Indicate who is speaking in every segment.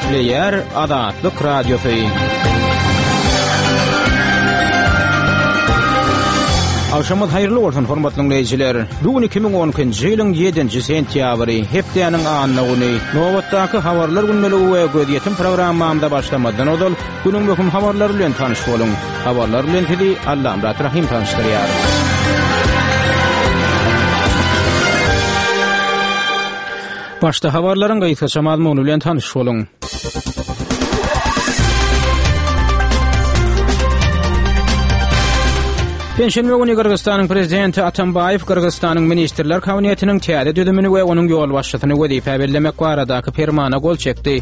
Speaker 1: Player Adatlyk Radiosu. Akşamı hayırlı olsun hormatly dinleyijiler. Bugün 2012-nji ýylyň 7-nji sentýabry, hepdeniň anlygyny, nowatdaky habarlar günmeli we gödýetim programmamda başlamadan odal günüň möhüm habarlary bilen tanyş boluň. Habarlar bilen tedi Allah rahim tanışdyrýar. Başta habarlaryň gaýtaça mazmuny bilen tanyş boluň. Penşenme günü Kırgızstanyň prezidenti Atambayew Kırgızstanyň ministrler kabinetiniň täze düzümini we onuň ýol başçysyny wezife bellemek baradaky fermana gol çekdi.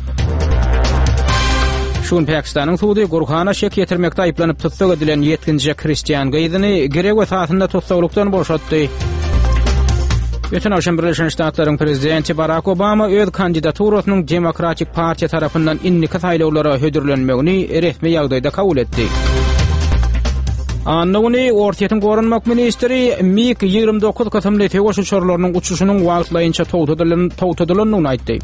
Speaker 1: Şun Pakistanyň sudy Gurhana şek ýetirmekde aýplanyp tutsak edilen 7-nji Kristian gaýdyny gerek wagtynda tutsaklykdan boşatdy. Ötün akşam Birleşen Ştatlaryň prezidenti Barack Obama öz kandidaturynyň Demokratik Partiýa tarapyndan innika saýlawlara hödürlenmegini resmi ýagdaýda kabul etdi. Annyny Ortaýatyň gorunmak ministri Mik 29 katymly tegoş uçurlarynyň uçuşynyň wagtlaýynça towtadylanyny aýtdy.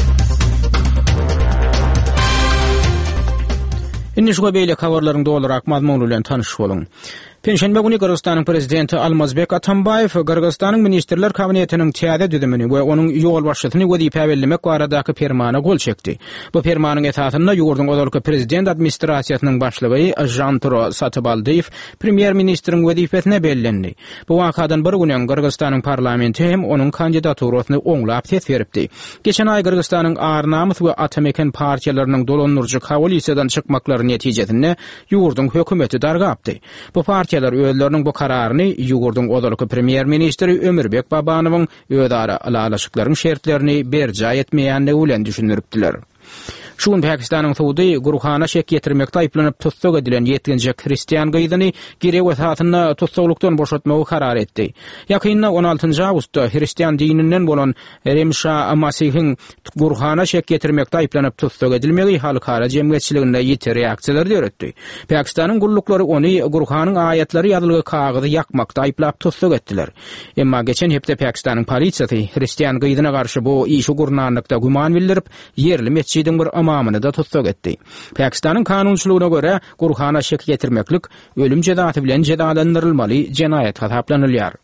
Speaker 1: Indi şu beýle habarlaryň dolarak mazmuny bilen tanyş boluň. Penşenbe günü Kırgızstanyň prezidenti Almazbek Atambayew Kırgızstanyň ministrler kabinetiniň täze düzümini we onuň ýol başçysyny wezife bellemek baradaky fermana gol çekdi. Bu fermanyň esasynda ýurdun godalky prezident administrasiýasynyň başlygy Jantro Satybaldiýew premier ministriň wezifesine bellendi. Bu wakadan bir günden Kırgızstanyň parlamenti hem onuň kandidaturyny oňlap ses beripdi. Geçen aý Kırgızstanyň Arnamys we Atameken partiýalarynyň dolanurjy koalisiýadan çykmaklary netijesinde ýurdun hökümeti dargapdy. Bu partiýalar öýleriniň bu kararyny ýurdun godalky premier ministri Ömürbek Babanowyň öýdara alaşyklaryň şertlerini berja etmeýänligi bilen düşünüripdiler. Şun Pakistanyň sudy Gurhana şek ýetirmekde aýplanyp tutsak edilen 7-nji Kristian gaýdyny gerek wagtynda tutsaklykdan boşatmagy karar etdi. Ýakynda 16-njy awgustda Hristiýan dininden bolan Remşa Masihiň Gurhana şek ýetirmekde aýplanyp tutsak edilmegi halkara jemgyýetçiliginde ýiti reaksiýalar döretdi. Pakistanyň gullukları ony Gurhanyň aýatlary ýazylgy kagyzy ýakmakda aýplap tutsak etdiler. Emma geçen hepde Pakistanyň polisiýasy Hristiýan gaýdyna garşy bu işi gurnanlykda güman bildirip ýerli mescidiň bir imamyny da tutsak etdi. Pakistanyň kanunçylygyna görä Gurhana şek ýetirmeklik ölüm jezasy bilen cezalandyrylmaly jenaýat hasaplanylýar.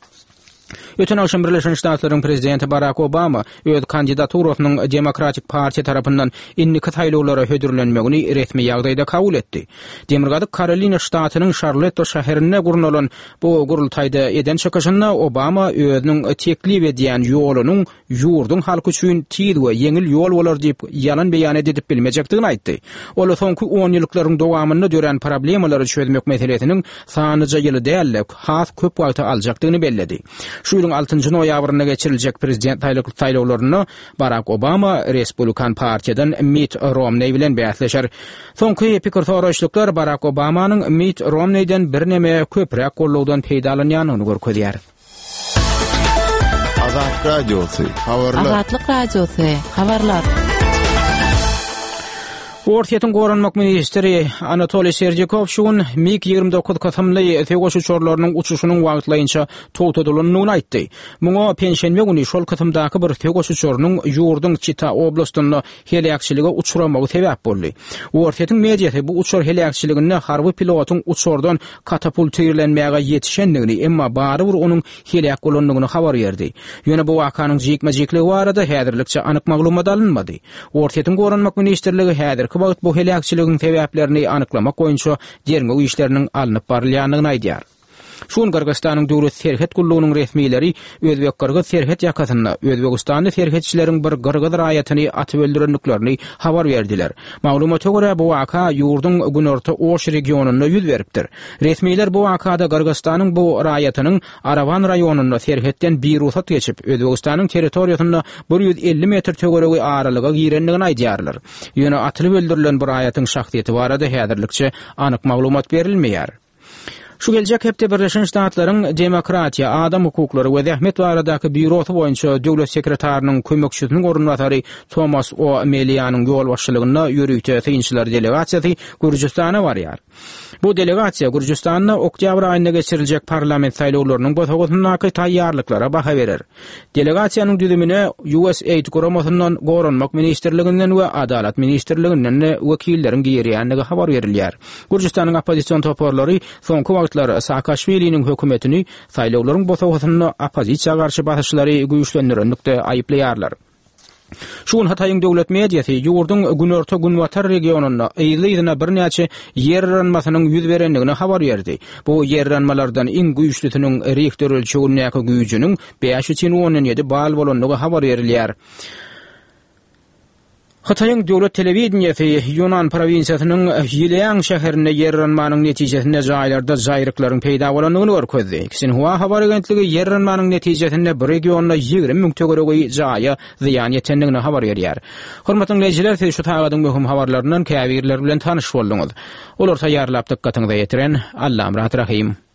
Speaker 1: Ötün akşam Birleşen Ştatlaryň prezidenti Barack Obama öz kandidaturynyň Demokratik Partiýa tarapyndan innika saýlawlara hödürlenmegini resmi ýagdaýda kabul etdi. Demirgadyk Karolina ştatynyň Charlotte şäherine gurnulan bu gurultaýda eden çykyşynda Obama özüniň teklip edýän ýolunyň ýurdun halky üçin tiýil we ýeňil ýol bolar diýip ýalan beýan edip bilmejekdigini aýtdy. Ol soňky 10 ýyllaryň dowamynda dören problemlary çözmek meselesiniň sanyjy ýyly däl, has köp wagt aljakdygyny belledi. Şu ýylyň 6-njy noýabrynda geçiriljek prezident saýlawlaryny Barack Obama Respublikan partiýadan Mitt Romney bilen bäsleşer. Soňky pikir soraşlyklar Barack Obamanyň Mitt Romneyden bir neme köprek gollawdan peýdalanýanyny görkezýär.
Speaker 2: Azatlyk Radiosu, habarlar.
Speaker 3: Azatlyk Radiosu, habarlar.
Speaker 1: Ortaýatyň gorunmak ministri Anatoly Serdyakov şun Mik 29 katymly tegoş uçurlarynyň uçuşynyň wagtlaýynça towtadylanyny aýtdy. Muňa penşenme güni şol katymdaky bir tegoş uçurynyň ýurdun Chita oblastynda helakçylyga uçuramagy sebäp boldy. Ortaýatyň mediýasy bu uçur helakçylygyny harby pilotyň uçurdan katapultirlenmäge ýetişendigini, emma bary bir onuň helak bolandygyny habar berdi. Ýöne bu wakanyň jekme-jekligi barada häzirlikçe anyk maglumat alınmady. Ortaýatyň gorunmak ministrligi häzir bu helakçylygyň sebäplerini anyklamak boýunça derňe işleriniň alınıp barylýanyny aýdýar. Şun Kırgızstanyň döwlet serhet gullugynyň resmiýleri Özbek-Kırgız serhet ýakasyna Özbekistanyň serhetçileriň bir Kırgız raýatyny atyp öldürenliklerini habar berdiler. Maglumata görä bu waka ýurdun günorta Oş regionunda ýüz beripdir. Resmiýler bu wakada Kırgızstanyň bu raýatynyň Aravan raýonunda serhetden bir ruhsat geçip Özbekistanyň territoriýasynda 150 metr töweregi aralyga girendigini aýdýarlar. Ýöne atyp öldürilen bu raýatyň şahsiýeti barada häzirlikçe anyk maglumat berilmeýär. Şu gelecek hepde Birleşmiş Ştatlaryň Demokratiya, Adam hukuklary we zähmet baradaky bürosu boýunça döwlet sekretarinyň kömekçisiniň orunbasary Thomas O'Melianyň ýol başçylygyna ýürüýte synçylar delegasiýasy Gürjistana barýar. Bu delegasiýa Gürjistanyň oktyabr aýynda geçiriljek parlament saýlawlarynyň botagyna taýýarlyklara baha berer. Delegasiýanyň düzümine USAID guramasyndan gorunmak ministrliginden we Adalet ministrliginden wekilleriň girýänligi habar berilýär. Gürjistanyň opozisiýon toparlary soňky wagtlar Saakashvili'nin hökümetini saýlawlaryň botagyna opozisiýa garşy basyşlary güýçlendirendikde aýyplaýarlar. Şuň Hataýyň döwlet mediýasy ýurdun Günorta Günwatar regionuna eýleýdine birnäçe ýerranmasynyň ýüz berenligini habar berdi. Bu ýerranmalardan iň güýçlüsiniň Richter ölçegindäki güýjüniň 5,17 bal bolanlygy habar berilýär. Hataýyň döwlet telewizionyasy Yunan provinsiýasynyň Ýileýan şäherinde ýerranmanyň netijesinde jaýlarda jaýryklaryň peýda bolanyny görkezdi. Xinhua habar agentligi ýerranmanyň netijesinde bir regionda 20.000 tögeregi jaýa ziýan ýetendigini habar berýär. Hormatly dinleýijiler, siz şu tagadyň möhüm habarlaryndan käbirler bilen tanyş bolduňyz. Olar taýýarlap dykkatyňyza ýetiren Allam rahmat rahim.